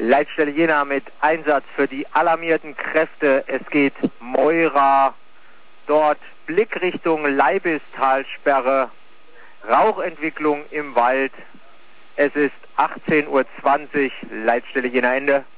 Leitstelle Jena mit Einsatz für die alarmierten Kräfte. Es geht Moira, dort Blickrichtung Leibistalsperre, Rauchentwicklung im Wald. Es ist 18:20 Uhr, Leitstelle Jena Ende.